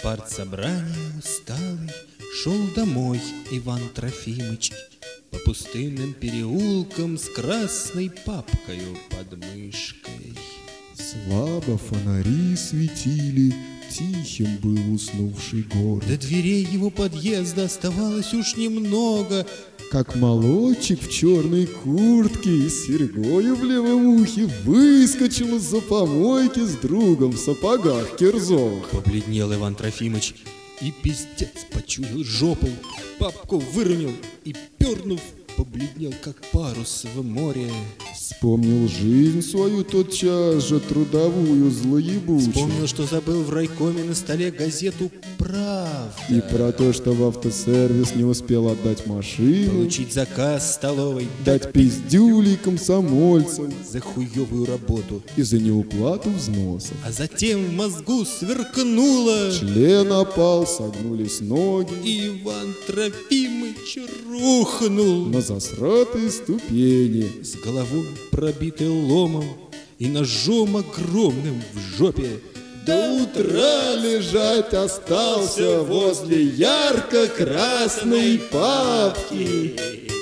партсобрания усталый шел домой Иван Трофимыч по пустынным переулкам с красной папкою под мышкой. Слабо фонари светили, тихим был уснувший город. До дверей его подъезда оставалось уж немного, как молодчик в черной куртке и с серьгою в левом ухе выскочил из-за помойки с другом в сапогах кирзовых. Побледнел Иван Трофимыч и пиздец почуял жопой, папку выронил и, пернув, побледнел, как парус в море. Вспомнил жизнь свою тотчас же, трудовую, злоебучую. Вспомнил, что забыл в райкоме на столе газету «Правда». И про то, что в автосервис не успел отдать машину, получить заказ столовой, дать пиздюлей комсомольцам за хуевую работу и за неуплату взносов. А затем в мозгу сверкнуло. Член опал, согнулись ноги, и Иван Трофимыч рухнул на засратые ступени, с головой пробитой ломом и ножом огромным в жопе. До утра лежать остался возле ярко-красной папки.